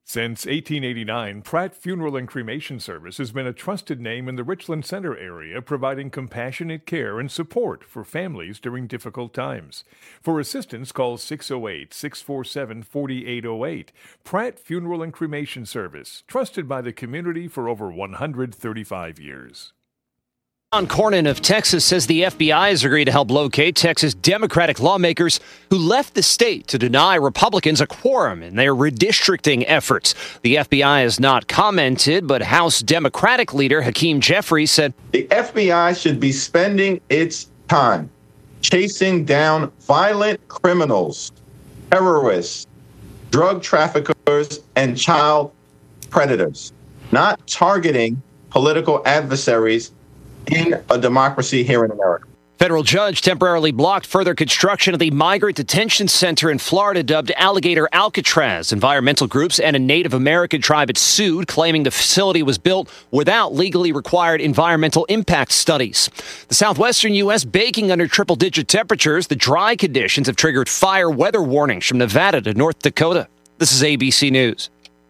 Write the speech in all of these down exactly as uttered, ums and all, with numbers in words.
Since eighteen eighty-nine, Pratt Funeral and Cremation Service has been a trusted name in the Richland Center area, providing compassionate care and support for families during difficult times. For assistance, call six oh eight, six four seven, four eight oh eight. Pratt Funeral and Cremation Service, trusted by the community for over one hundred thirty-five years. John Cornyn of Texas says the F B I has agreed to help locate Texas Democratic lawmakers who left the state to deny Republicans a quorum in their redistricting efforts. The F B I has not commented, but House Democratic leader Hakeem Jeffries said the F B I should be spending its time chasing down violent criminals, terrorists, drug traffickers, and child predators, not targeting political adversaries in a democracy here in America. Federal judge temporarily blocked further construction of the migrant detention center in Florida dubbed Alligator Alcatraz. Environmental groups and a Native American tribe had sued, claiming the facility was built without legally required environmental impact studies. The southwestern U S baking under triple-digit temperatures. The dry conditions have triggered fire weather warnings from Nevada to North Dakota. This is A B C News.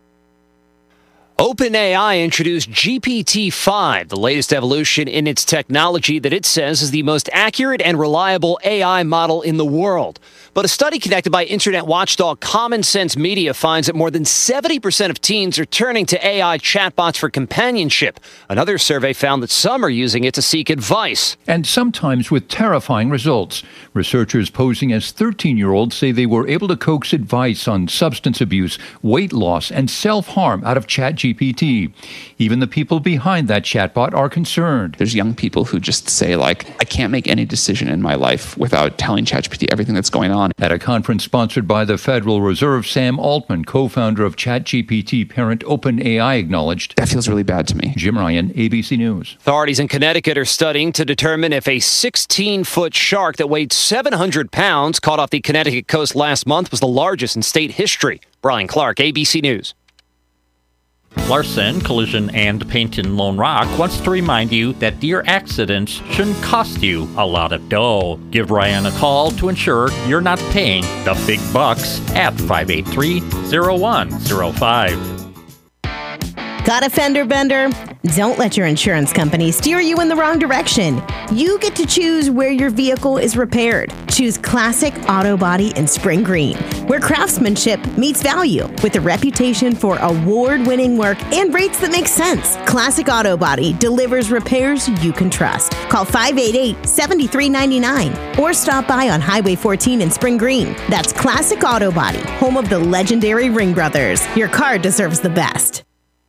OpenAI introduced G P T five, the latest evolution in its technology that it says is the most accurate and reliable A I model in the world. But a study conducted by internet watchdog Common Sense Media finds that more than seventy percent of teens are turning to A I chatbots for companionship. Another survey found that some are using it to seek advice. And sometimes with terrifying results. Researchers posing as thirteen-year-olds say they were able to coax advice on substance abuse, weight loss, and self-harm out of ChatGPT. G P T. Even the people behind that chatbot are concerned. There's young people who just say, like, I can't make any decision in my life without telling ChatGPT everything that's going on. At a conference sponsored by the Federal Reserve, Sam Altman, co-founder of ChatGPT parent OpenAI, acknowledged, that feels really bad to me. Jim Ryan, A B C News. Authorities in Connecticut are studying to determine if a sixteen-foot shark that weighed seven hundred pounds caught off the Connecticut coast last month was the largest in state history. Brian Clark, A B C News. Larson Collision and Paint in Lone Rock wants to remind you that deer accidents shouldn't cost you a lot of dough. Give Ryan a call to ensure you're not paying the big bucks at five eight three, zero one zero five. Got a fender bender? Don't let your insurance company steer you in the wrong direction. You get to choose where your vehicle is repaired. Choose Classic Auto Body in Spring Green, where craftsmanship meets value with a reputation for award-winning work and rates that make sense. Classic Auto Body delivers repairs you can trust. Call five eight eight, seven three nine nine or stop by on Highway fourteen in Spring Green. That's Classic Auto Body, home of the legendary Ring Brothers. Your car deserves the best.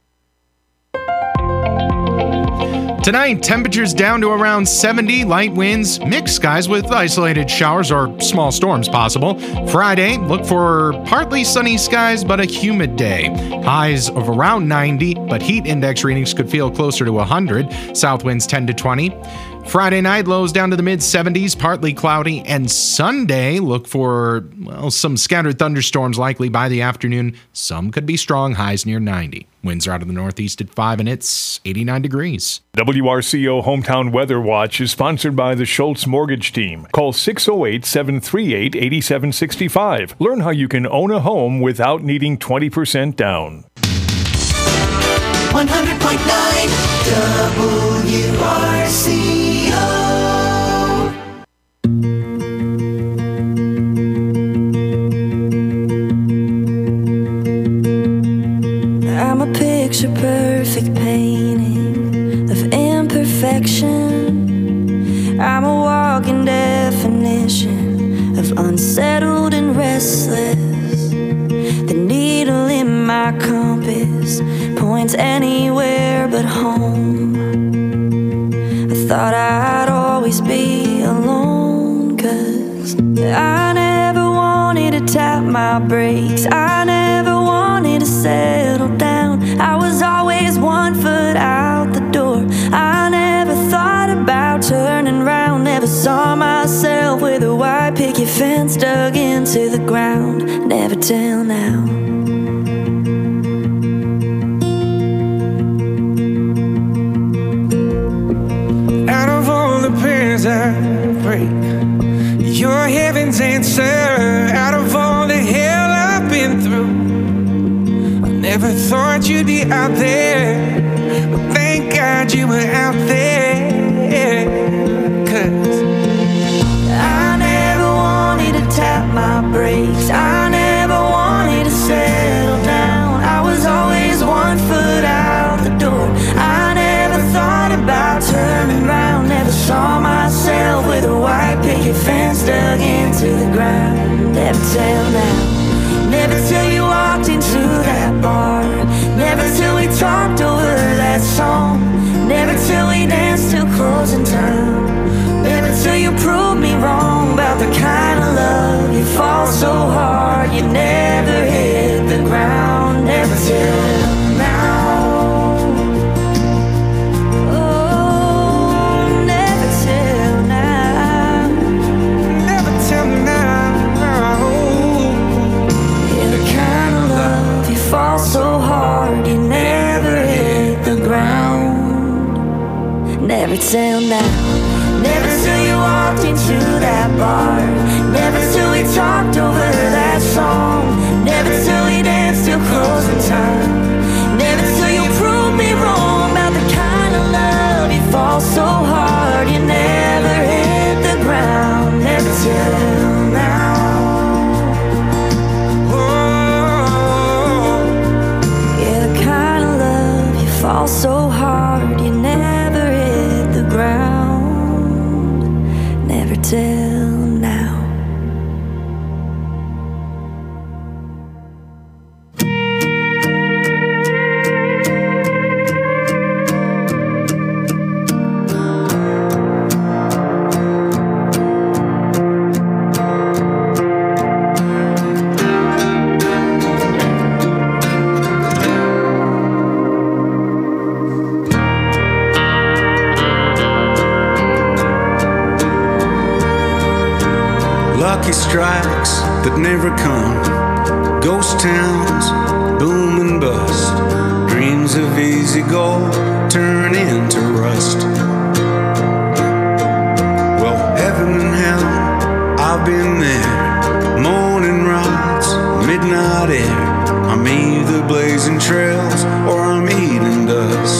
Tonight, temperatures down to around seventy, light winds, mixed skies with isolated showers or small storms possible. Friday, look for partly sunny skies but a humid day. Highs of around ninety, but heat index readings could feel closer to one hundred. South winds ten to twenty. Friday night, lows down to the mid-seventies, partly cloudy. And Sunday, look for, well, some scattered thunderstorms likely by the afternoon. Some could be strong, highs near ninety. Winds are out of the northeast at five, and it's eighty-nine degrees. W R C O Hometown Weather Watch is sponsored by the Schultz Mortgage Team. Call six oh eight, seven three eight, eight seven six five. Learn how you can own a home without needing twenty percent down. one hundred point nine W R C O. I'm a picture perfect painting of imperfection. I'm a walking definition of unsettled and restless. The needle in my compass points anywhere but home. I thought I'd always be alone, 'cause I never wanted to tap my brakes. I never wanted to settle down. I was always one foot out the door. I never thought about turning round. Never saw myself with a white picket fence dug into the ground. Never till now. Out of all the prayers I pray, you're heaven's answer. Out of all the hell I've been through, Never thought you'd be out there, but thank God you were out there. 'Cause I never wanted to tap my brakes, I never wanted to settle down. I was always one foot out the door. I never thought about turning around. Never saw myself with a white picket fence dug into the ground. Never till now, never till you walked into that bar, never till we talked over that song, never till we danced till closing time, never till you proved me wrong about the kind of love you fall so hard you never hit the ground. Never till now. Oh, never till now. never till now. Yeah, the kind of love you fall so hard you never hit the ground. Never till now. Never till you walked into that bar, never till we talked over that song, never till we danced till closing time, never till you proved me wrong about the kind of love you fall so hard you never hit the ground. Never till now. Oh, Yeah, the kind of love you fall so hard you never hit the ground. Never till now. Lucky strikes that never come, ghost towns boom and bust, dreams of easy gold turn into rust. Well, heaven and hell, I've been there. Morning rides, midnight air, I'm either blazing trails or I'm eating dust.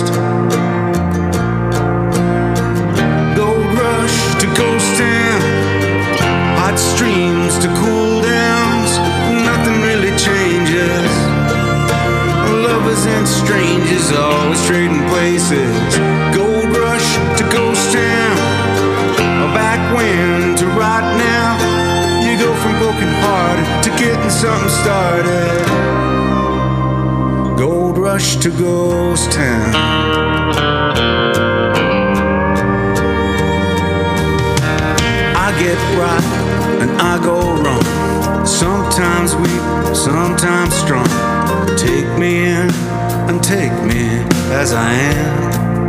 Gold rush to ghost town, hot streams to cool downs, nothing really changes. Lovers and strangers always trading places. Gold rush to ghost town, back when to right now. You go from broken hearted to getting something started. Gold rush to ghost town. I get right and I go wrong, sometimes weak, sometimes strong. Take me in and take me as I am,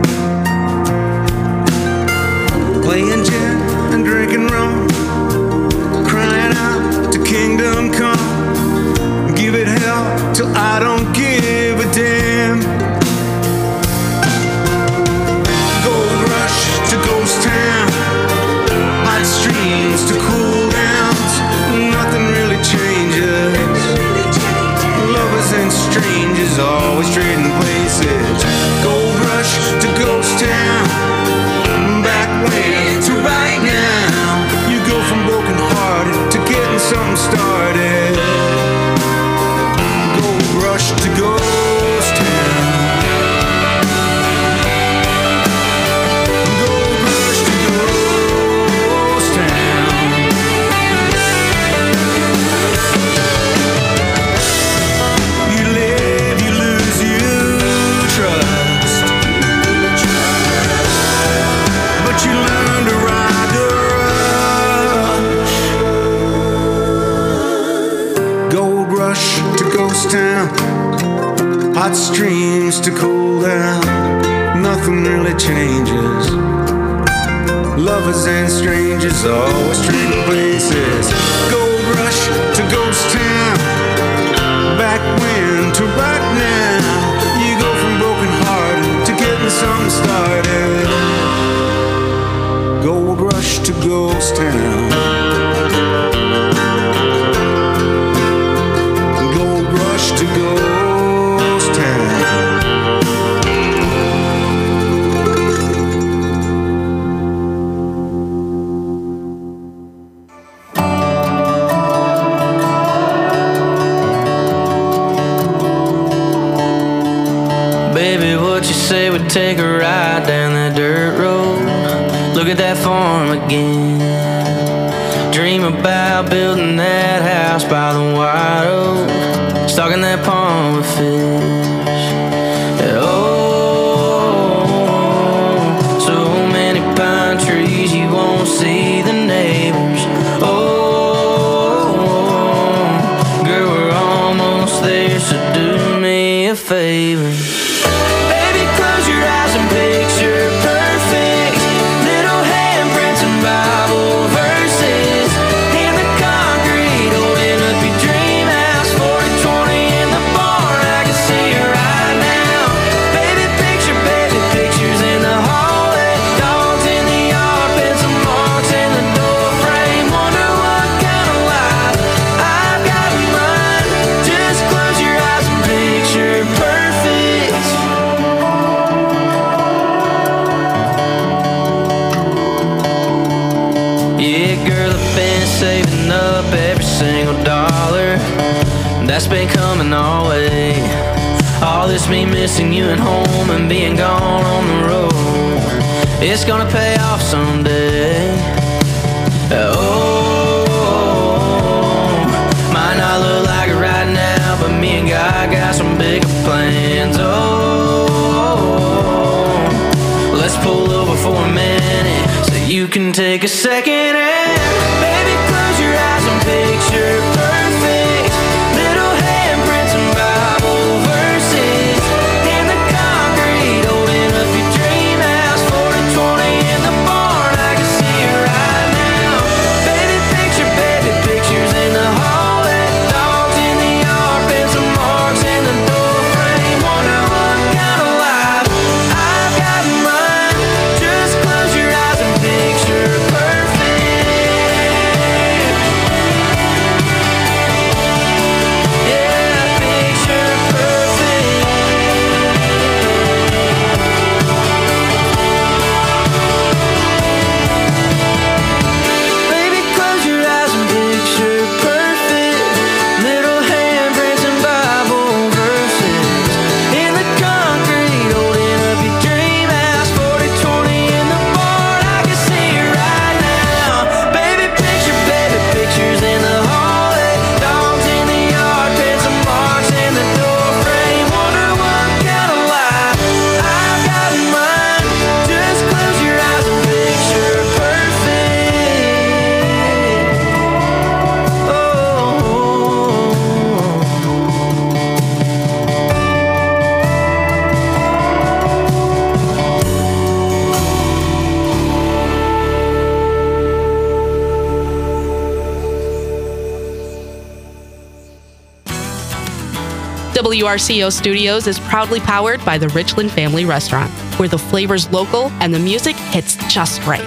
playing gin and drinking rum, crying out to kingdom come. Give it hell till I don't give a damn. Gold rush to ghost town, hot streams to cool downs, nothing really changes. Lovers and strangers always trading places. Gold rush to ghost town, back when to right now. You go from broken hearted to getting something started. Gold rush to ghost town. Gold rush to ghost town. You live, you lose, you trust, but you learn to ride the rush. Gold rush to ghost town, hot streams to cool down, nothing really changes. Lovers and strangers always trading places. Gold rush to ghost town, back when to right now. You go from broken hearted to getting something started. Gold rush to ghost town. Gold rush to ghost say we'd take a ride down that dirt road. Look at that farm again. Dream about building that house by the white oak, stocking that pond with fish. Oh, so many pine trees you won't see the neighbors. Oh, girl, we're almost there, so do me a favor. Baby, close your eyes and picture perfect. Little handprints and Bible verses in the concrete, holding up your dream house. Forty twenty in the barn, I can see it right now. Baby, picture, baby, pictures in the hallway. Dogs in the yard, pencil marks in the door frame. Wonder what kind of life I've got in mind. Just close your eyes and picture perfect. Yeah, girl, I've been saving up every single dollar that's been coming our way. All this me missing you at home and being gone on the road, it's gonna pay off someday. Oh, might not look like it right now, but me and God got some bigger plans. Oh, let's pull over for a minute so you can take a second and baby, close your eyes and picture perfect. Little handprints and Bible verses in the concrete, holding up your dream house. Forty twenty in the barn, I can see it right now. Baby, picture, baby, pictures in the hallway. Dogs in the yard, pencil marks in the door frame. Wonder what kind of life I've got in mind. Just close your eyes and picture perfect. Yeah, picture perfect. Baby, close your eyes and picture perfect. Little handprints and Bible verses in the concrete, holding up your dream house. Forty twenty in the barn, I can see it right now. Baby, picture, baby, pictures in the hallway. Dogs in the yard, pencil marks in the door frame. Wonder what kind of life I've got in mind. Just close your eyes and picture perfect. Oh. W R C O Studios is proudly powered by the Richland Family Restaurant, where the flavor's local and the music hits just right.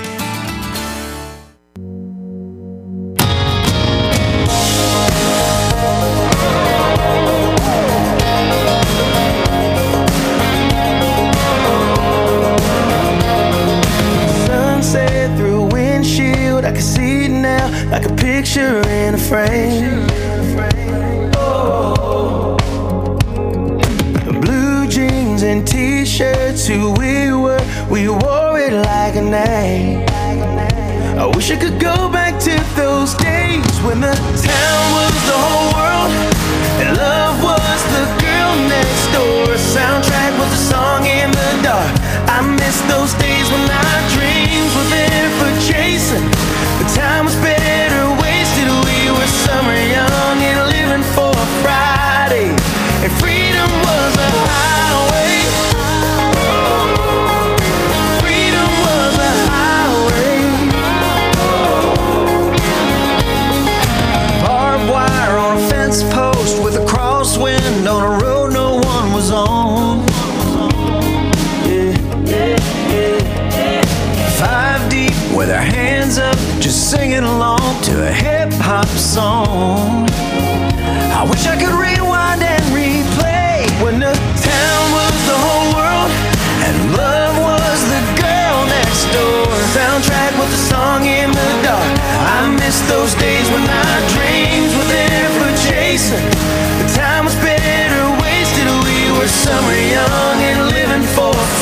Sunset through a windshield, I can see it now, like a picture in a frame. Oh, blue jeans and t-shirts, who we were, we wore it like a name. I wish I could go back to those days when the town was the whole world and love was the girl next door. Soundtrack was a song in the dark. I miss those days when our dreams were there for chasing. The time was better wasted. We were summer young and living for a Friday, and freedom was a highway. Freedom was a highway. Barbed wire on a fence post with a crosswind on a road no one was on. Yeah, yeah, yeah. Five deep with our hands up, just singing along to a hip-hop song. I wish I could rewind and replay when the town was the whole world and love was the girl next door. Soundtrack was a song in the dark. I miss those days when our dreams were there for chasing. The time was better wasted. We were summer young and living for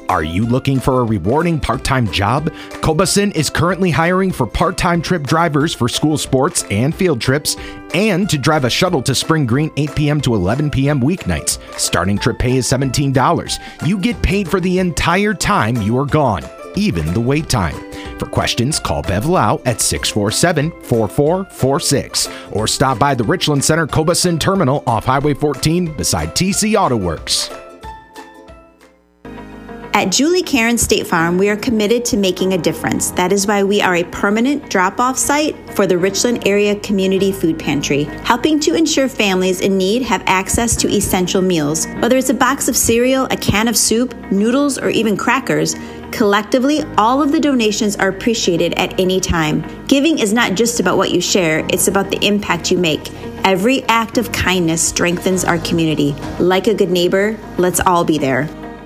Are you looking for a rewarding part-time job? Cobason is currently hiring for part-time trip drivers for school sports and field trips, and to drive a shuttle to Spring Green eight p.m. to eleven p.m. weeknights. Starting trip pay is seventeen dollars. You get paid for the entire time you are gone, even the wait time. For questions, call Bev Lau at six four seven, four four four six or stop by the Richland Center Cobason Terminal off Highway fourteen beside T C Auto Works. At Julie Karen State Farm, we are committed to making a difference. That is why we are a permanent drop-off site for the Richland Area Community Food Pantry, helping to ensure families in need have access to essential meals. Whether it's a box of cereal, a can of soup, noodles, or even crackers, collectively, all of the donations are appreciated at any time. Giving is not just about what you share, it's about the impact you make. Every act of kindness strengthens our community. Like a good neighbor, let's all be there.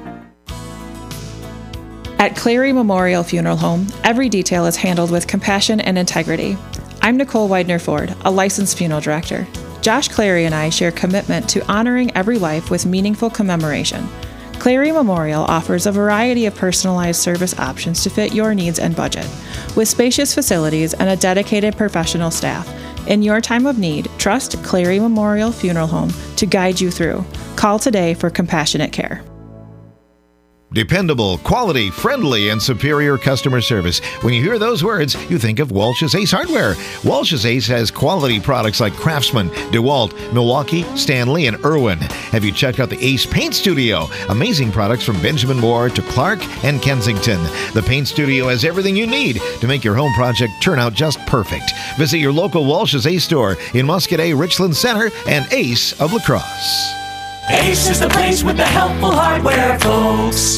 At Clary Memorial Funeral Home, every detail is handled with compassion and integrity. I'm Nicole Widener-Ford, a licensed funeral director. Josh Clary and I share commitment to honoring every life with meaningful commemoration. Clary Memorial offers a variety of personalized service options to fit your needs and budget. With spacious facilities and a dedicated professional staff, in your time of need, trust Clary Memorial Funeral Home to guide you through. Call today for compassionate care. Dependable, quality, friendly, and superior customer service. When you hear those words, you think of Walsh's Ace Hardware. Walsh's Ace has quality products like Craftsman, DeWalt, Milwaukee, Stanley, and Irwin. Have you checked out the Ace Paint Studio? Amazing products from Benjamin Moore to Clark and Kensington. The Paint Studio has everything you need to make your home project turn out just perfect. Visit your local Walsh's Ace store in Muscadet, Richland Center, and Ace of La Crosse. Ace is the place with the helpful hardware, folks.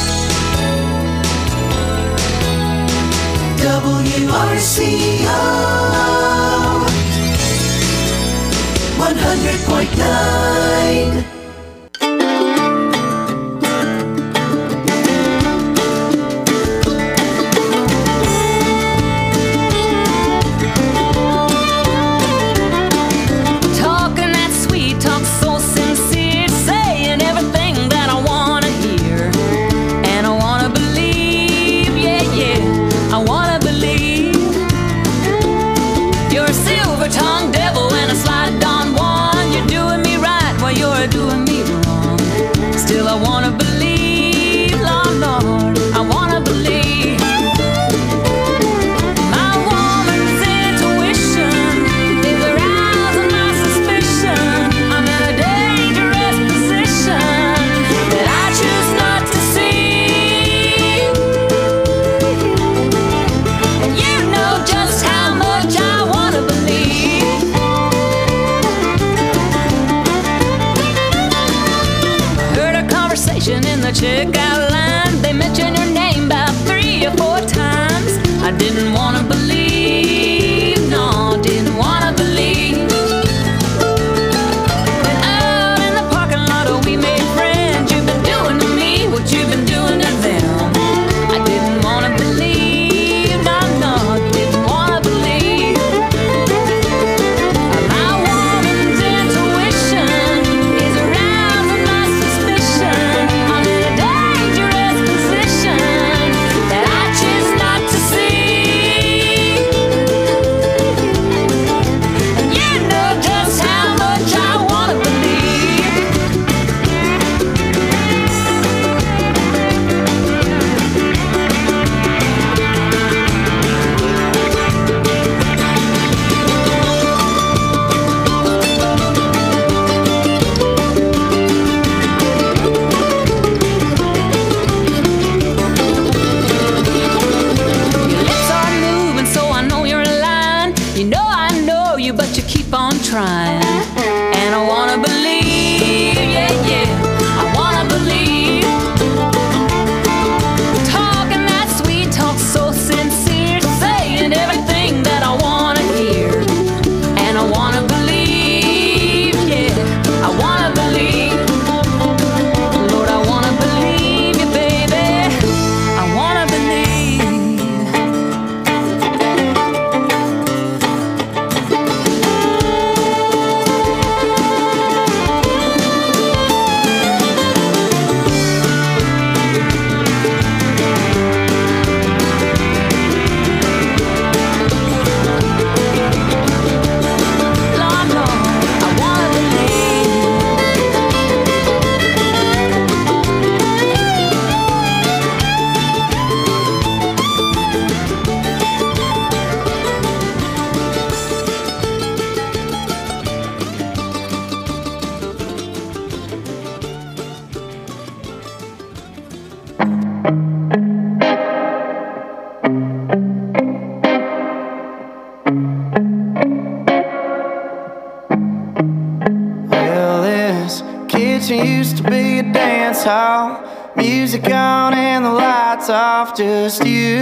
W R C O one hundred point nine. Tongue devil and a slide on one. You're doing me right while you're doing me wrong. Still I wanna believe, Lord, Lord, I wanna believe. My woman's intuition is arousing my suspicion. I'm in a dangerous position that I choose not to see. And you know just how much I wanna believe. In the checkout line, they mention your name about three or four times. I didn't wanna believe, no, didn't wanna believe. Then out in the parking lot, we made friends. You've been doing to me what you've been doing to them. I didn't wanna believe, no, no, didn't wanna believe. My woman's intuition is arousing my suspicion. Trying, and I wanna believe, yeah, yeah, I wanna believe. Talking that sweet talk, so sincere, saying everything that I wanna hear, and I wanna believe, yeah, I wanna believe. Lord, I wanna believe you, baby, I wanna believe. kitchen used to be a dance hall. Music on and the lights off, just you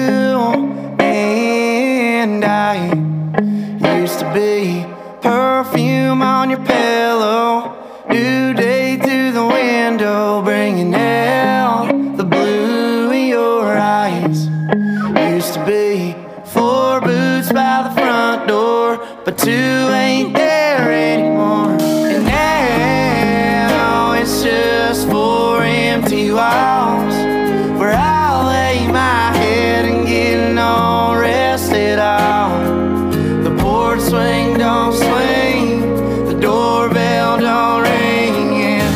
and I. Used to be perfume on your pillow, new day through the window, bringing out the blue in your eyes. Used to be four boots by the front door, but two ain't there anymore. And now it's just four empty walls, where I lay my head and get no rest at all. The porch swing don't swing, the doorbell don't ring, and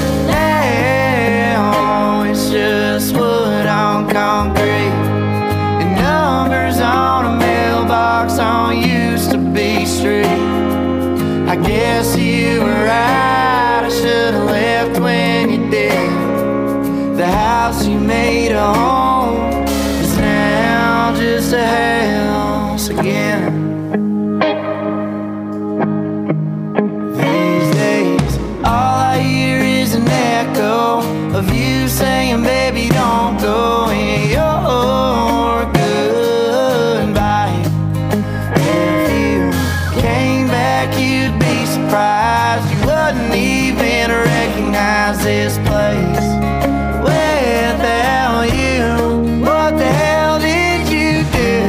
now it's just wood on concrete and numbers on a mailbox on used to be street. I guess you were right, I should've left when you did. The house you made a home is now just a house again. These days, all I hear is an echo of you saying, baby, don't go in your goodbye. If you came back, you'd be surprised you wouldn't even recognize this place without you. What the hell did you do?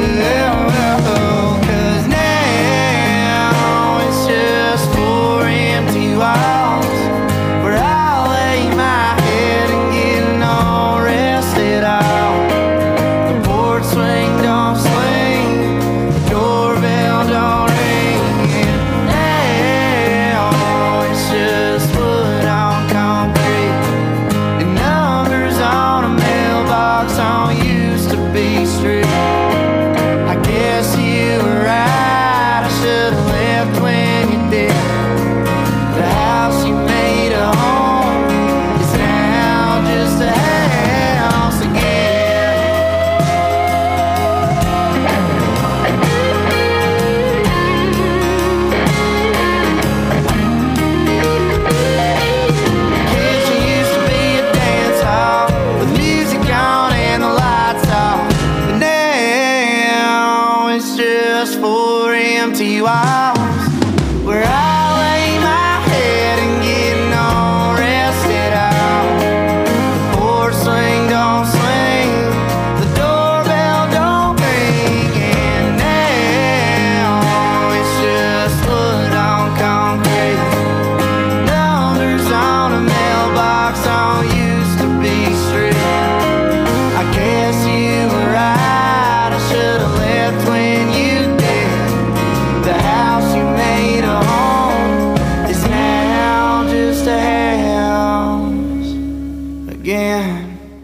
'Cause now it's just four empty walls, where I lay my head and get no rest at all. The porch swing don't swing, the doorbell don't ring, and now it's just wood on concrete and numbers on a mailbox on used to be street. I guess you were right, I should've left when you did. The house you made a home is now just a house again. Kitchen used to be a dance hall with music on and the lights off, but now it's just four empty walls, where I lay my head and get no rest at all. The porch swing don't swing, the doorbell don't ring, and now it's just wood on concrete, numbers on a mailbox on used to be street. I guess you were right, I should've left when you did. The house you made a home is now just a house again.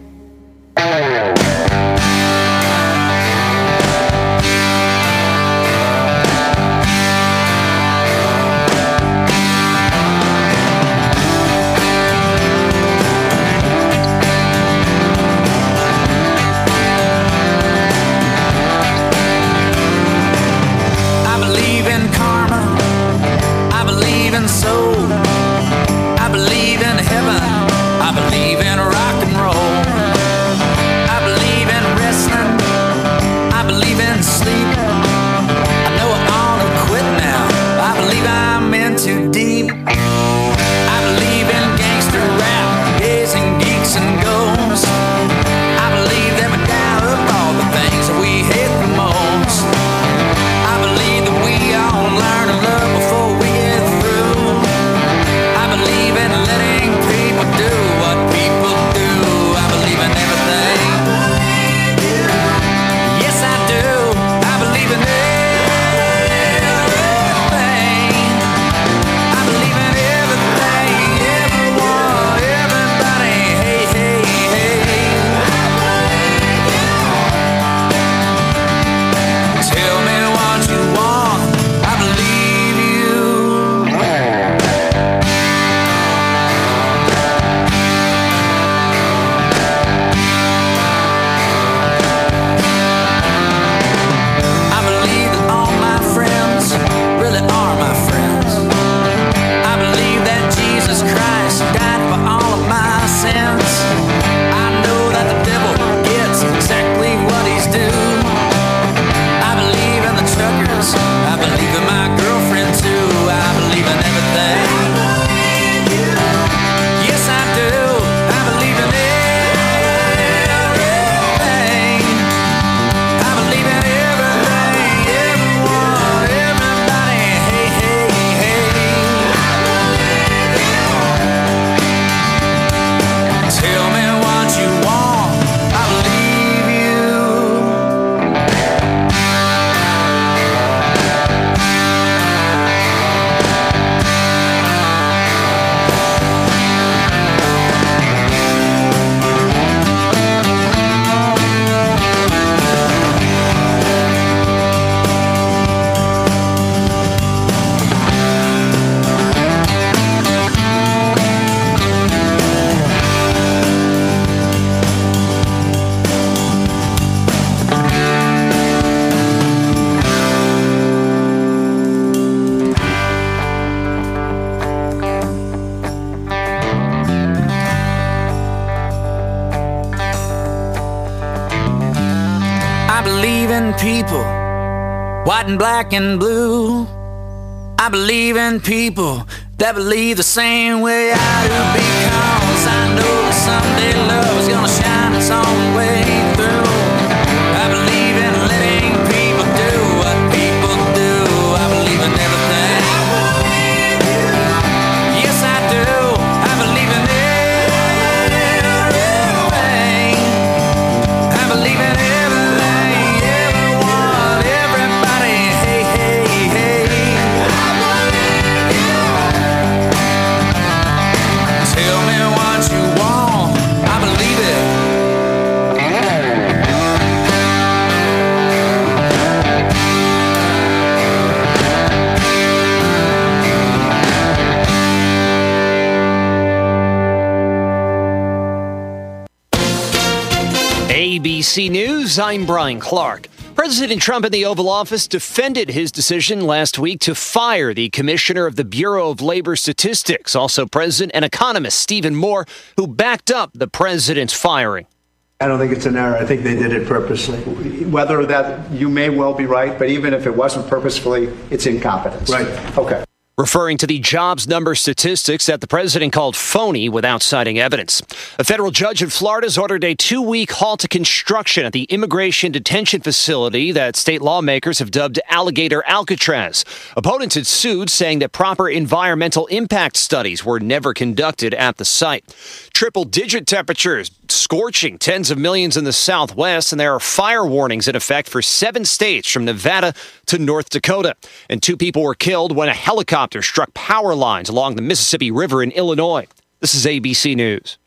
I believe in karma, I believe in soul, I believe in heaven, I believe in rock and roll, I believe in wrestling, I believe in sleep. I know I ought to quit now, I believe I'm in too deep. I believe in gangster rap, gays and geeks and ghosts. I believe that we doubt up all the things that we hate the most. I believe that we all learn to love before we get through. people, white and black and blue. I believe in people that believe the same way I do, because I know that someday love is gonna shine its own way through. I believe in letting people do what people do. I believe in everything. I believe you. Yes, I do. I believe in everything. I believe in everything, everyone, everybody. Hey, hey, hey. I believe you. Tell me what you want. I believe it. A B C News, I'm Brian Clark. President Trump in the Oval Office defended his decision last week to fire the commissioner of the Bureau of Labor Statistics, also President and economist Stephen Moore, who backed up the president's firing. I don't think it's an error. I think they did it purposely. Whether that, you may well be right, but even if it wasn't purposefully, it's incompetence. Right. Okay. Referring to the jobs number statistics that the president called phony without citing evidence. A federal judge in Florida has ordered a two-week halt to construction at the immigration detention facility that state lawmakers have dubbed Alligator Alcatraz. Opponents had sued, saying that proper environmental impact studies were never conducted at the site. Triple-digit temperatures scorching tens of millions in the Southwest, and there are fire warnings in effect for seven states from Nevada to North Dakota. And two people were killed when a helicopter struck power lines along the Mississippi River in Illinois. This is A B C News.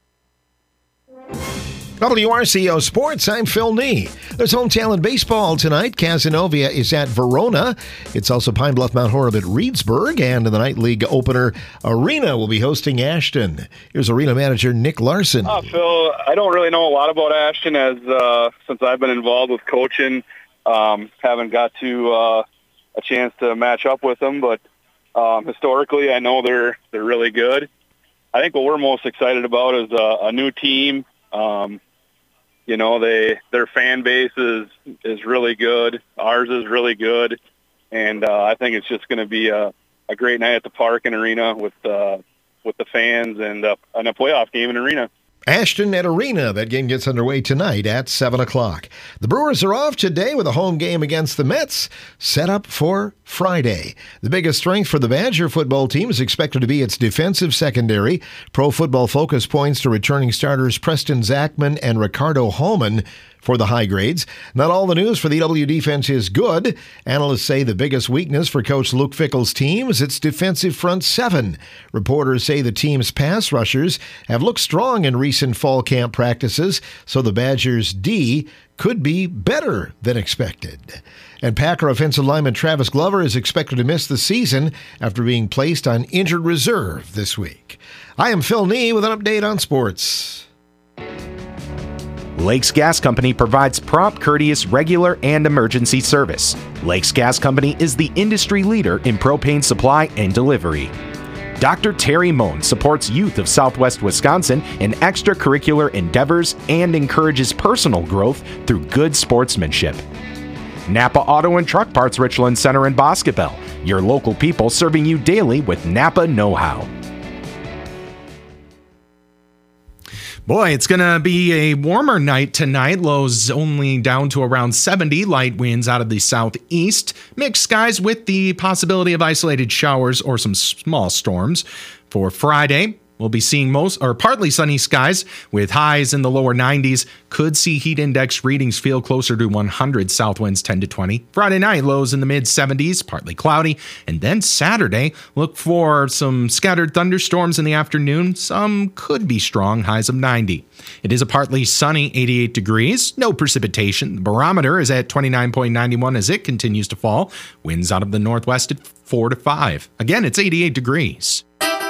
W R C O Sports, I'm Phil Nee. There's home talent baseball tonight. Casanova is at Verona. It's also Pine Bluff Mount Horeb at Reedsburg. And in the night league opener, Arena will be hosting Ashton. Here's Arena manager Nick Larson. Uh, Phil, I don't really know a lot about Ashton as uh, since I've been involved with coaching. Um, haven't got to uh, a chance to match up with them, but um, historically I know they're they're really good. I think what we're most excited about is uh, a new team. Um, You know, they their fan base is, is really good. Ours is really good. And uh, I think it's just going to be a, a great night at the park and Arena with uh, with the fans and, uh, and a playoff game in Arena. Ashton at Arena. That game gets underway tonight at seven o'clock. The Brewers are off today with a home game against the Mets set up for Friday. The biggest strength for the Badger football team is expected to be its defensive secondary. Pro Football Focus points to returning starters Preston Zachman and Ricardo Hallman for the high grades. Not all the news for the W defense is good. Analysts say the biggest weakness for Coach Luke Fickell's team is its defensive front seven. Reporters say the team's pass rushers have looked strong in recent fall camp practices, so the Badgers' D could be better than expected. And Packer offensive lineman Travis Glover is expected to miss the season after being placed on injured reserve this week. I am Phil Nee with an update on sports. Lakes Gas Company provides prompt, courteous, regular, and emergency service. Lakes Gas Company is the industry leader in propane supply and delivery. Doctor Terry Moan supports youth of Southwest Wisconsin in extracurricular endeavors and encourages personal growth through good sportsmanship. Napa Auto and Truck Parts Richland Center in Boscobel, your local people serving you daily with Napa know-how. Boy, it's going to be a warmer night tonight. Lows only down to around seventy. Light winds out of the southeast. Mixed skies with the possibility of isolated showers or some small storms. For Friday, we'll be seeing most or partly sunny skies with highs in the lower nineties. Could see heat index readings feel closer to one hundred, south winds ten to twenty. Friday night, lows in the mid seventies, partly cloudy. And then Saturday, look for some scattered thunderstorms in the afternoon. Some could be strong, highs of ninety. It is a partly sunny eighty-eight degrees, no precipitation. The barometer is at twenty-nine point nine one as it continues to fall. Winds out of the northwest at four to five. Again, it's eighty-eight degrees.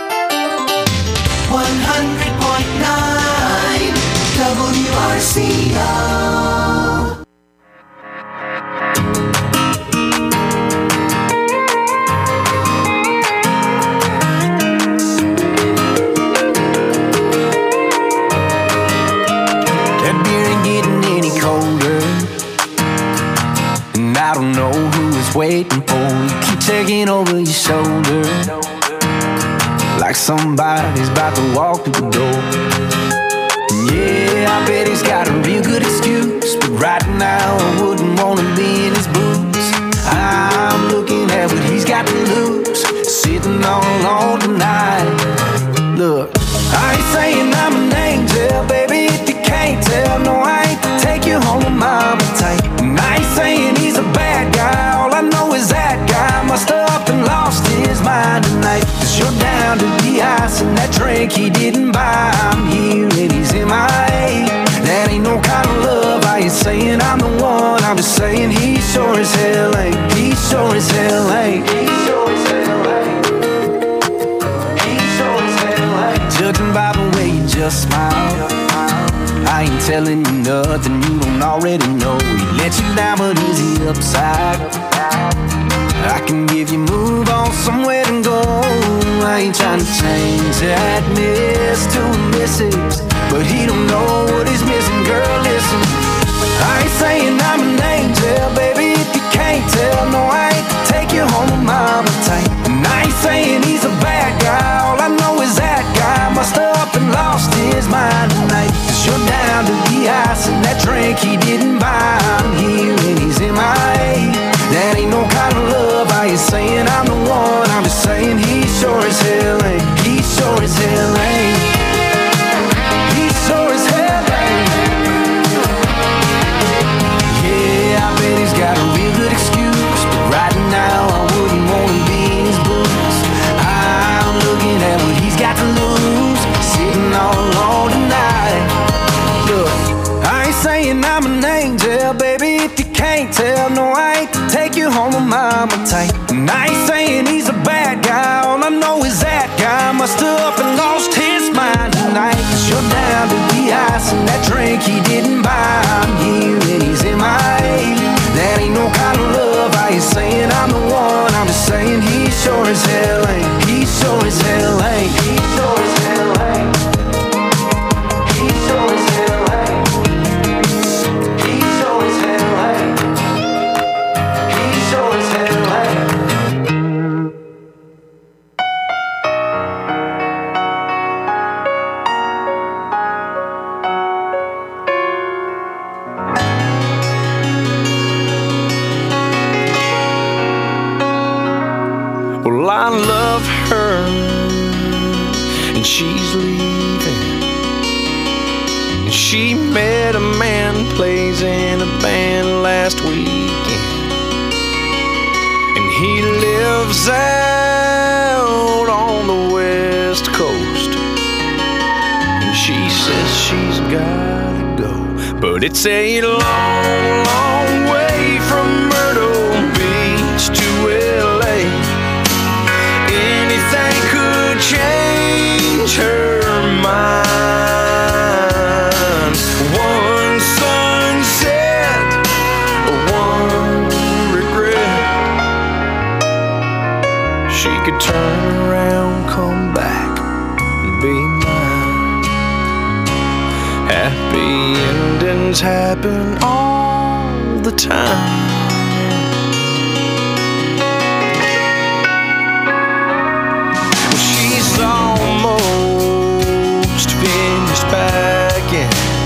one hundred point nine W R C O. That beer ain't getting any colder. like somebody's about to walk through the door. Yeah, I bet he's got a real good excuse, but right now I wouldn't wanna be in his boots. I'm looking at what he's got to lose, sitting all alone tonight. Look, I ain't saying I'm an angel, baby, if you can't tell. No, I ain't to take you home with mama tight. And I ain't saying he's a bad guy, all I know is that guy must have up and lost his mind tonight. Cause you're down to the ice and that drink he didn't buy. I'm here and he's M I A. That ain't no kind of love, I ain't saying I'm the one, I'm just saying he sure as hell ain't. He sure as hell ain't. He sure as hell ain't. He sure as hell ain't. Judging by the way you just smile, I ain't telling you nothing you don't already know. He let you down, but is he upside? I can give you move on somewhere to go. I ain't trying to change that miss to a missus, but he don't know what he's missing. Girl, listen, I ain't saying I'm an angel, baby, if you can't tell. No, I ain't to take you home with mama tight. And I ain't saying he's a bad guy, all I know is that guy must have up and lost his mind tonight. Cause you're down to the ice and that drink he didn't buy. I'm here and he's M I A. That ain't no kind of love, I ain't saying I'm the one, I'm just saying he sure as hell ain't. He sure as hell ain't. He sure as hell ain't. Yeah, I bet he's got a real good excuse, but right now I wouldn't wanna be in his boots. I'm looking at what he's got to lose, sitting all alone tonight. Look, I ain't saying I'm an angel, baby, if you can't tell. No, I ain't to take you home with mama tight. And I ain't saying he's a bad guy, all I know is that guy must have up and lost his mind tonight. Cause you're down to the ice and that drink he didn't buy. I'm here and he's M I A. That ain't no kind of love, I ain't saying I'm the one, I'm just saying he sure as hell ain't. He sure as hell ain't. He sure as hell ain't. He sure as hell ain't. He sure as hell ain't. He sure as hell ain't. Well, I love her and she's leaving. And she met a man plays in a band last weekend, and he lives out on the west coast. And she says she's gotta go, but it's a long, long way from Myrtle Beach to L A. Anything could change her mind. One sunset, one regret. She could turn around, come back, and be mine. Happy endings happen all the time. Almost finished packing.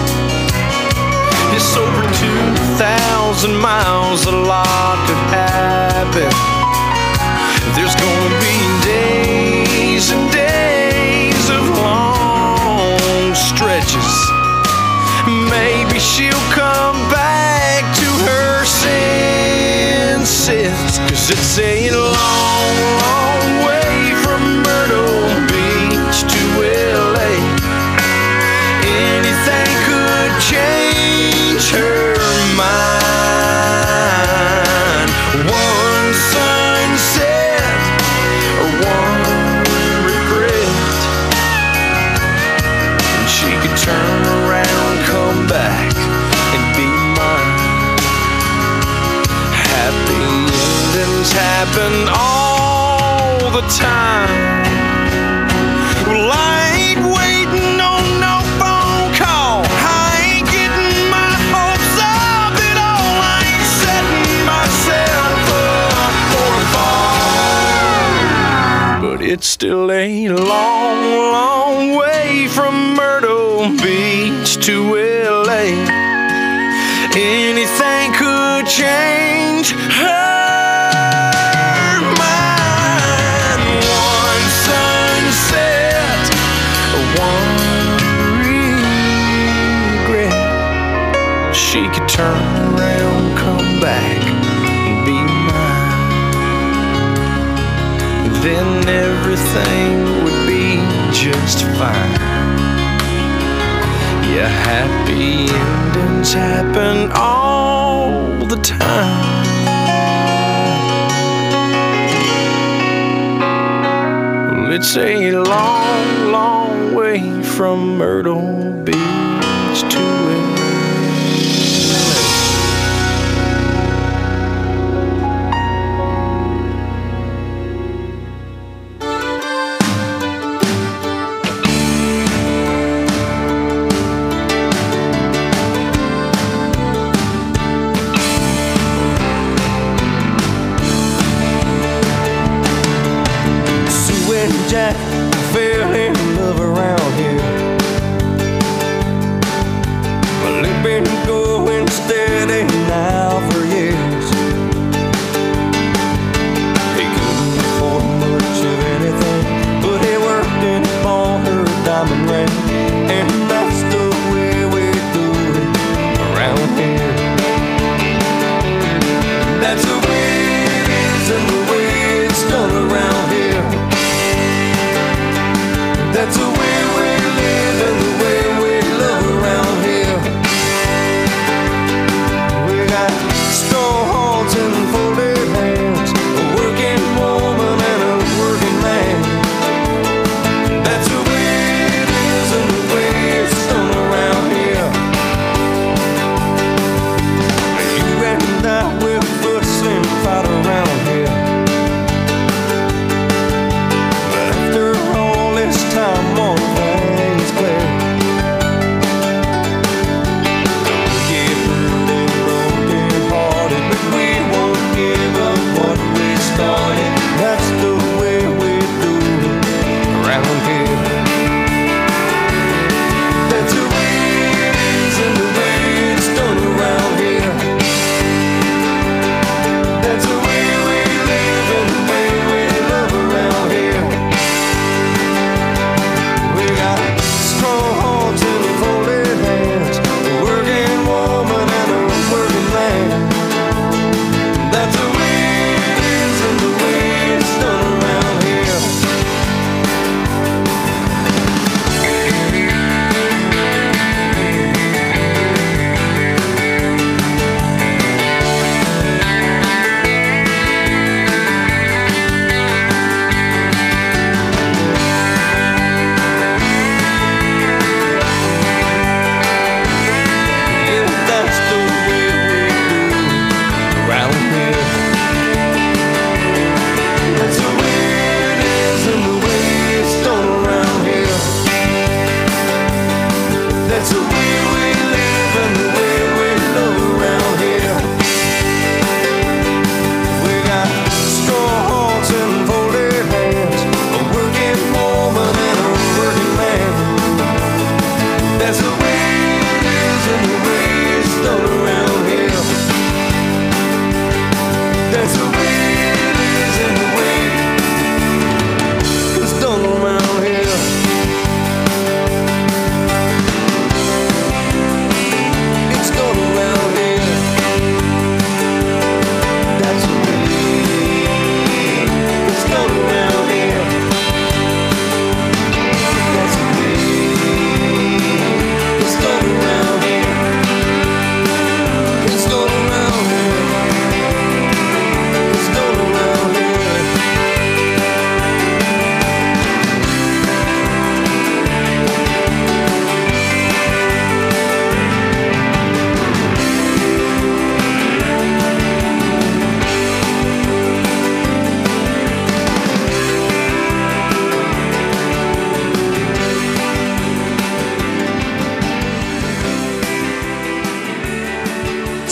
It's over two thousand miles, a lot could happen. There's gonna be days and days of long stretches. Maybe she'll come back to her senses, 'cause it's a long, long way from Myrtle Beach to L A. Anything could change her mind. One sunset or one regret, and she could turn around, come back, and be mine. Happy endings happen still a long, long way from Myrtle Beach to L A. Anything could change her mind. One sunset, one regret. She could turn around, come back, and be mine. Then everything would be just fine. Yeah, happy endings happen all the time. Well, it's a long, long way from Myrtle Beach to L A. Jack fell in love around here. Well, they've been going steady now for years. He couldn't afford much of anything, but he worked and bought her a diamond ring. And that's the way we do it around here. That's the way it is and the way it's done around here. That's the way we live and the way we love around here. We got straw hats and folded hands, a working woman and a working man. That's the way it is and the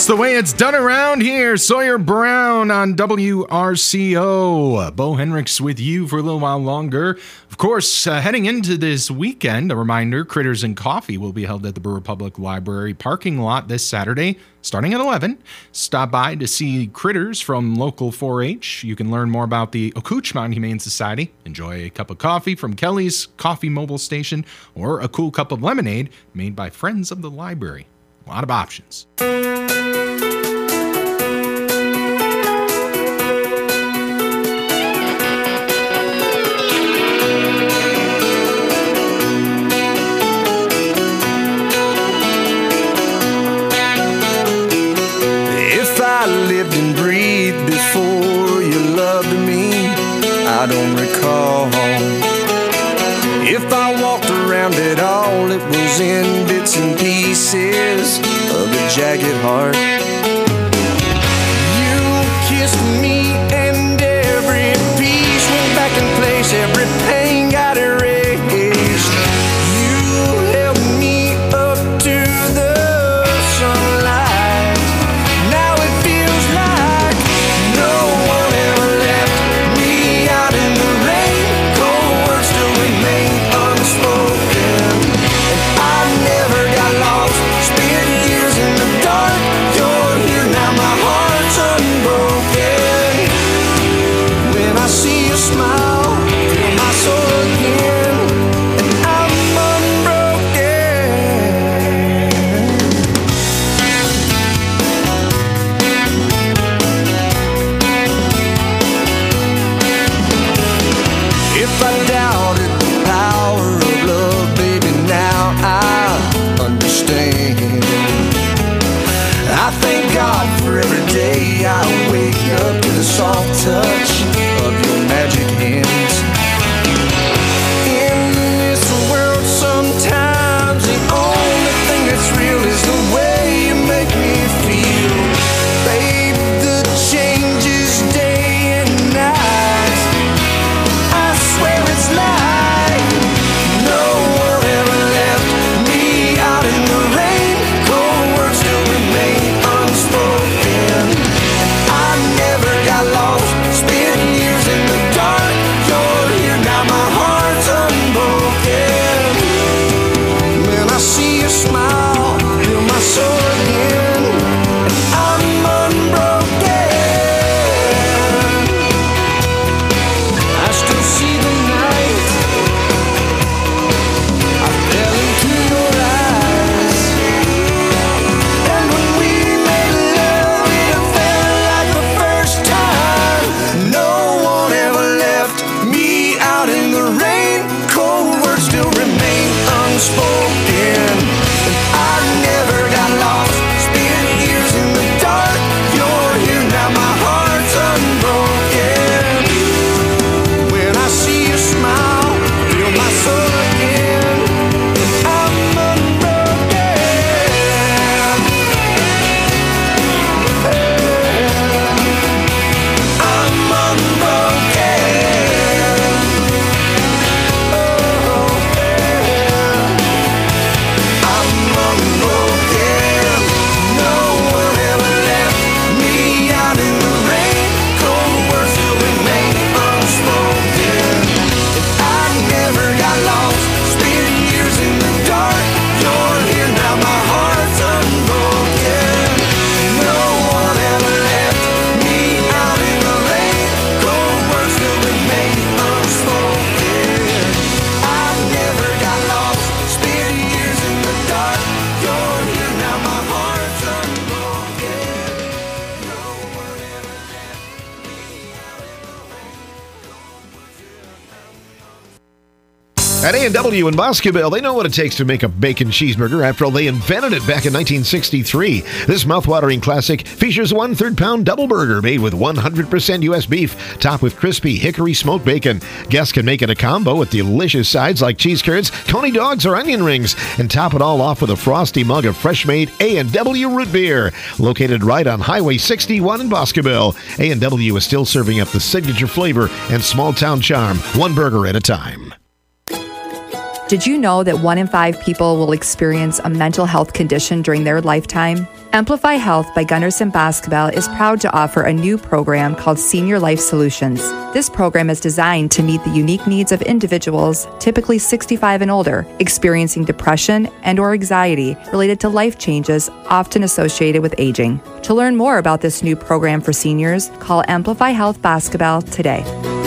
That's the way it's done around here. Sawyer Brown on W R C O. Bo Henricks with you for a little while longer. Of course, uh, heading into this weekend, a reminder, Critters and Coffee will be held at the Brewer Public Library parking lot this Saturday, starting at eleven. Stop by to see critters from local four H. You can learn more about the Ocooch Mountain Humane Society, enjoy a cup of coffee from Kelly's Coffee Mobile Station, or a cool cup of lemonade made by Friends of the Library. A lot of options. Lived and breathed before you loved me, I don't recall. If I walked around at all, it was in bits and pieces of a jagged heart. You kissed me and every piece went back in place, every pain got erased. You held me up to the sunlight. I wake up to the soft touch of your magic hands. In this world, sometimes the only thing that's real is the way you make me feel. Babe, the changes day and night, I swear it's like no one ever left me out in the rain. Cold words still remain unspoken. Got lost, spent years in the dark. You're here now, my heart's unbroken. When I see you smile, feel my soul again, and I'm unbroken. I still see the night, I fell into your eyes, and when we made love, it felt like the first time. No one ever left me out in the rain. Cold words still remain unspoken, and I never got lost. Spent years in the dark. You're here now, my heart's unbroken. When I see you smile, feel my soul again, and I'm unbroken. I'm unbroken. Oh, I'm unbroken. No one ever left me out in the rain. Cold words still remain unspoken, and I never got lost. Spent years in the dark. You're here now, my heart's unbroken. No one ever left me out in the rain. Cold words still remain unspoken. I never got lost. Spent years in the dark. You're here now, my heart's unbroken. No one ever left me out in the At A and W in Boscobel, they know what it takes to make a bacon cheeseburger. After all, they invented it back in nineteen sixty-three. This mouthwatering classic features one third pound double burger made with one hundred percent U S beef, topped with crispy hickory smoked bacon. Guests can make it a combo with delicious sides like cheese curds, coney dogs, or onion rings, and top it all off with a frosty mug of fresh-made A and W root beer. Located right on Highway sixty-one in Boscobel, A and W is still serving up the signature flavor and small-town charm, one burger at a time. Did you know that one in five people will experience a mental health condition during their lifetime? Amplify Health by Gunderson Basketball is proud to offer a new program called Senior Life Solutions. This program is designed to meet the unique needs of individuals, typically sixty-five and older, experiencing depression and or anxiety related to life changes often associated with aging. To learn more about this new program for seniors, call Amplify Health Basketball today.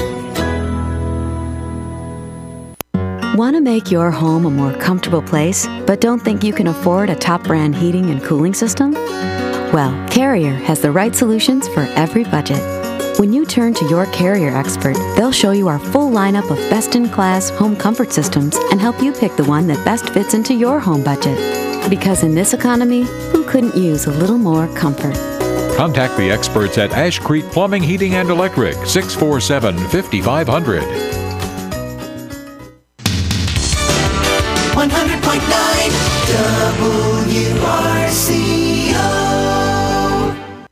Want to make your home a more comfortable place, but don't think you can afford a top brand heating and cooling system? Well, Carrier has the right solutions for every budget. When you turn to your Carrier expert, they'll show you our full lineup of best-in-class home comfort systems and help you pick the one that best fits into your home budget. Because in this economy, who couldn't use a little more comfort? Contact the experts at Ash Creek Plumbing, Heating, and Electric, six four seven, five five zero zero. one hundred point nine W R C O.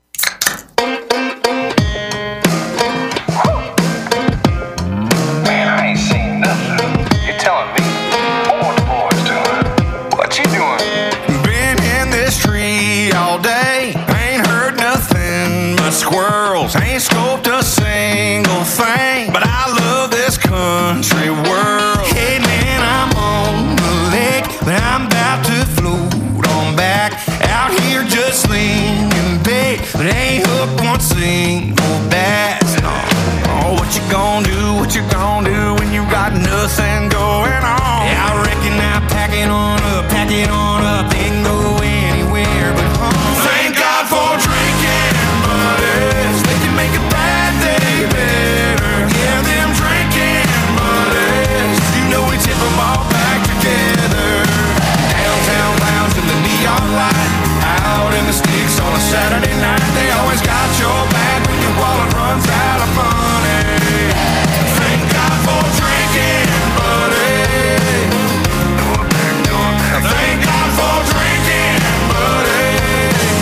Man, I ain't seen nothing. You're telling me? What the boys doing? What you doing? Been in this tree all day. Ain't heard nothing but squirrels. Ain't scoped a single thing. But I love this country world. Hey man, I'm on the lake, but I'm about to float on back. Out here just slinging bait, but ain't hooked one single bass. No. Oh, what you gonna do? What you gonna do when you got nothing going on? Yeah, I reckon I pack it on up, pack it on up, ain't go anywhere but home. Thank God for drinking buddies. They can make a bad day better. Yeah, them drinking buddies. You know we tip them all back together. Downtown lounge in the neon light, out in the sticks on a Saturday night. They always got your back when your wallet runs out of money. Thank God for drinking buddies. Thank God for drinking buddies.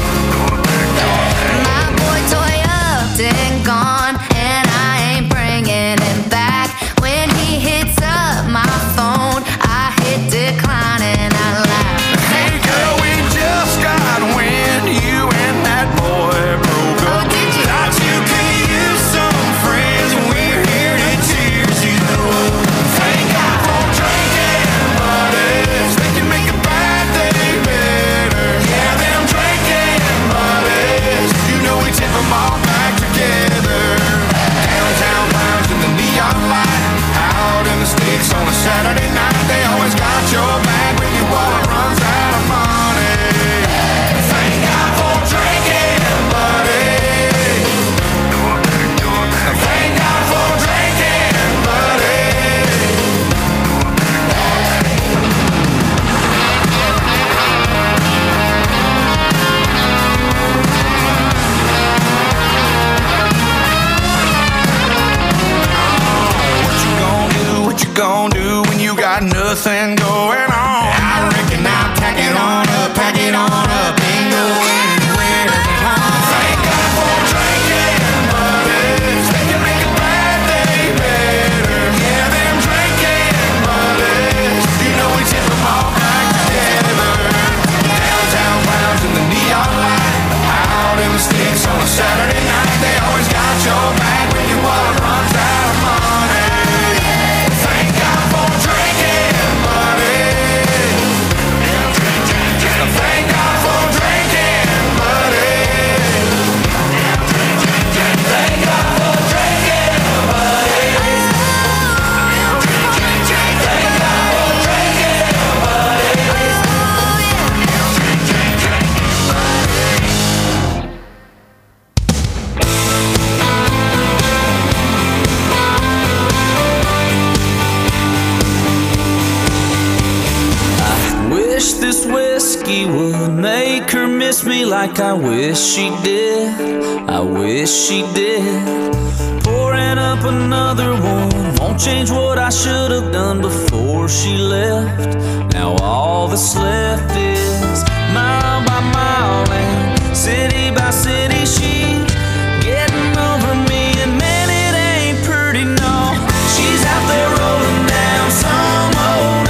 My boy Toya did gone, and I ain't bringing him back. When he hits up my phone, I hit decline and I laugh. Hey girl, we just got wind, you and that boy broke up. Oh, did you? Thought you could use some friends, and we're here to cheers you up. Thank God for drinking buddies. They can make a bad day better. Yeah, them drinking buddies. You know we tip them all back together. Downtown lounge in the neon light, out in the sticks on a Saturday night. They always got your back when your wallet runs out of money. Thank God for drinking buddies. Thank God for drinking buddies. What you gonna do? What you gonna do when you got nothing going on? I reckon I'll pack it on up, pack it on up, ain't go anywhere but home. Thank God for drinking buddies. They can make a bad day better. Yeah, them drinking buddies. You know we tip them all back together. Downtown lounge in the neon light, out in the sticks on a Saturday night. They always got your back when your wallet runs out of money. Thank God for drinking buddies. Thank God for drinking buddies. Thank God for drinking buddies. Thank God for drinking Wish this whiskey would make her miss me like I wish she did. I wish she did. Pouring up another one won't change what I should have done before she left. Now all that's left is mile by mile and city by city. She getting over me, and man, it ain't pretty, no. She's out there rolling down some old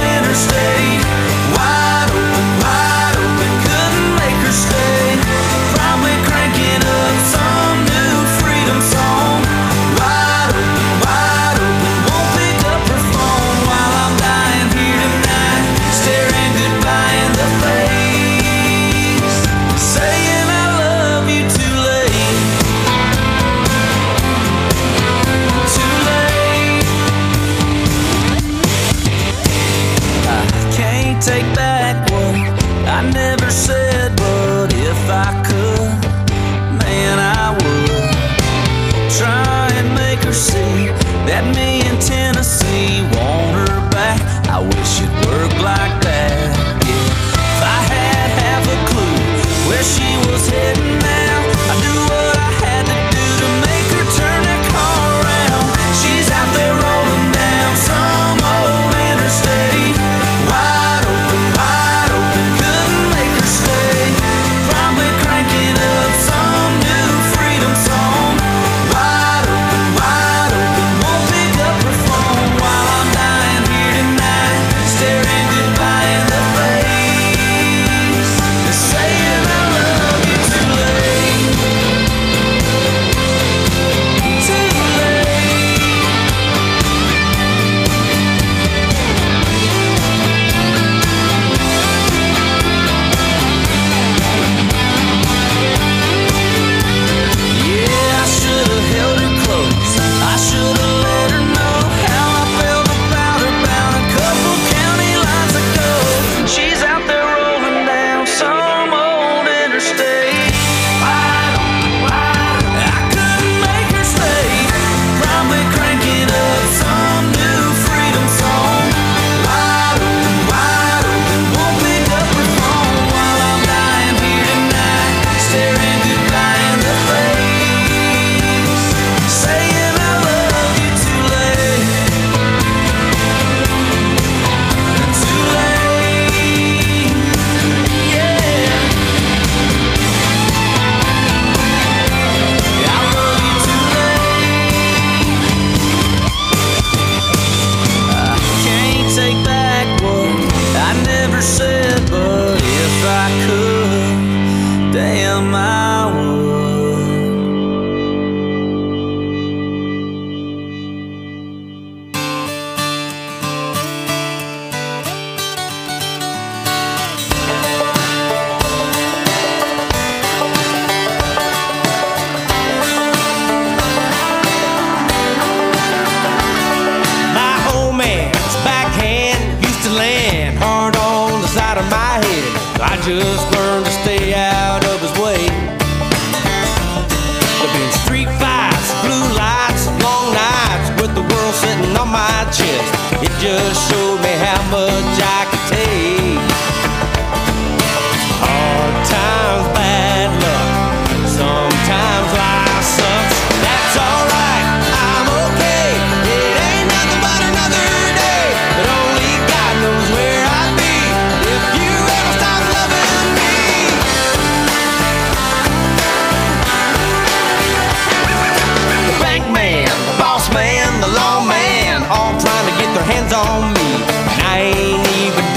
take back what I never said, but if I could, man, I would try and make her see that me in Tennessee want her back. I wish it worked like that, yeah. If I had half a clue where she was heading now, I'd do what I had to do to make her turn that car around. She's out there rolling down some old interstate, wide open, wide open, couldn't make her stay. Probably cranking up some new freedom song. Wide open, wide open, won't pick up her phone while I'm dying here tonight, staring goodbye in the face, and saying I love you too late, too late. Yeah, I should have held her close. I should have let her know how I felt about her about a couple county lines ago. She's out there rolling down some old interstate. Wide open, wide open. I couldn't make her stay. Probably cranking up some new freedom song. Wide open, wide open, won't pick up her phone while I'm dying here tonight, staring goodbye in the face, saying I love you too late, too late, yeah. I love you too late. I can't take back what I never said, but if I could, damn, I would. My old man's backhand used to land hard on the side of my head. I just learned to stay out of his way. There've been street fights, blue lights, long nights with the world sitting on my chest. It just showed me how much I could take. Hard times, bad luck, sometimes life sucks. That's alright, I'm okay. It ain't nothing but another day, but only God knows where I'd be if you ever stop loving me. The bank man, the boss man, the law man, all trying to get their hands on me. And I ain't even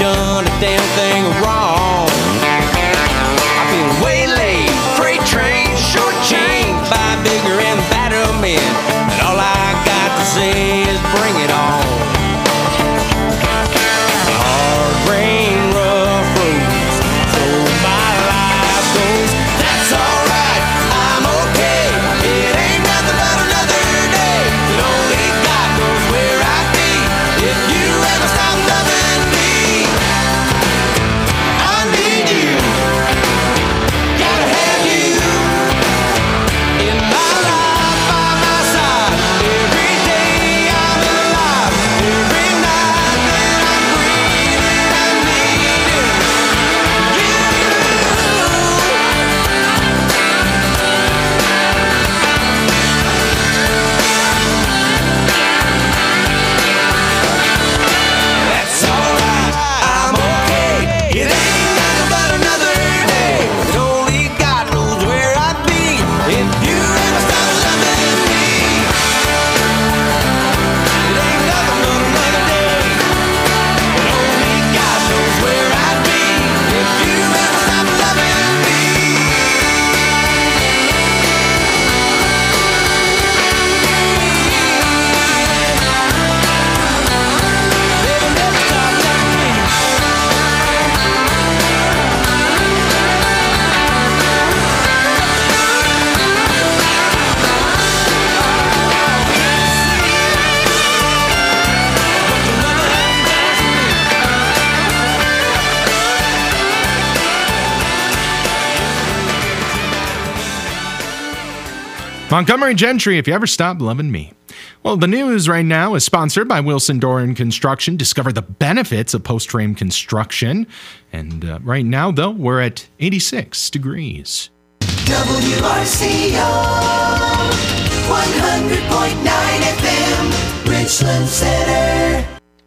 Montgomery Gentry, if you ever stop loving me. Well, the news right now is sponsored by Wilson Door and Construction. Discover the benefits of post-frame construction. And uh, right now, though, we're at eighty-six degrees. W R C O one hundred point nine F M, Richland Center.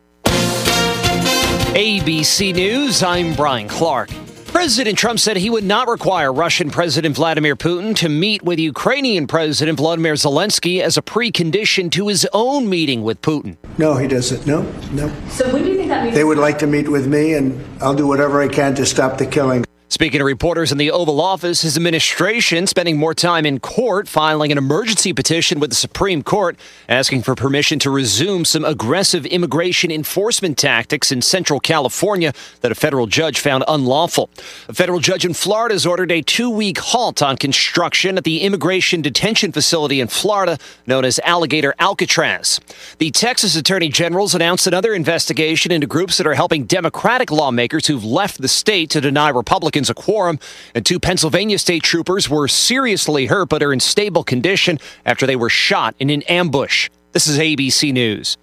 A B C News, I'm Brian Clark. President Trump said he would not require Russian President Vladimir Putin to meet with Ukrainian President Volodymyr Zelensky as a precondition to his own meeting with Putin. No, he doesn't. No, no. So when do you think that means? They would like to meet with me, and I'll do whatever I can to stop the killing. Speaking to reporters in the Oval Office, his administration spending more time in court, filing an emergency petition with the Supreme Court, asking for permission to resume some aggressive immigration enforcement tactics in Central California that a federal judge found unlawful. A federal judge in Florida has ordered a two-week halt on construction at the immigration detention facility in Florida known as Alligator Alcatraz. The Texas Attorney General's announced another investigation into groups that are helping Democratic lawmakers who've left the state to deny Republicans a quorum, and two Pennsylvania state troopers were seriously hurt but are in stable condition after they were shot in an ambush. This is A B C News.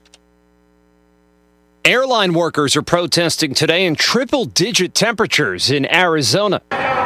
Airline workers are protesting today in triple-digit temperatures in Arizona.